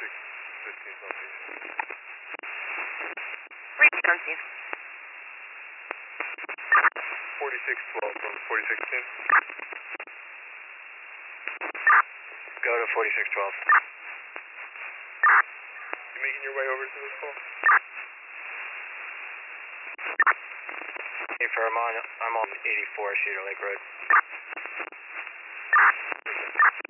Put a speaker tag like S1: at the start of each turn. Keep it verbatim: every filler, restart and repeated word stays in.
S1: forty-six fifteen Southeast.
S2: Reach down, Steve.
S1: forty-six twelve from forty-six ten.
S2: Go to forty-six twelve.
S1: You making your way over to this call?
S2: Hey, for I'm on, I'm on eighty-four Cedar Lake Road.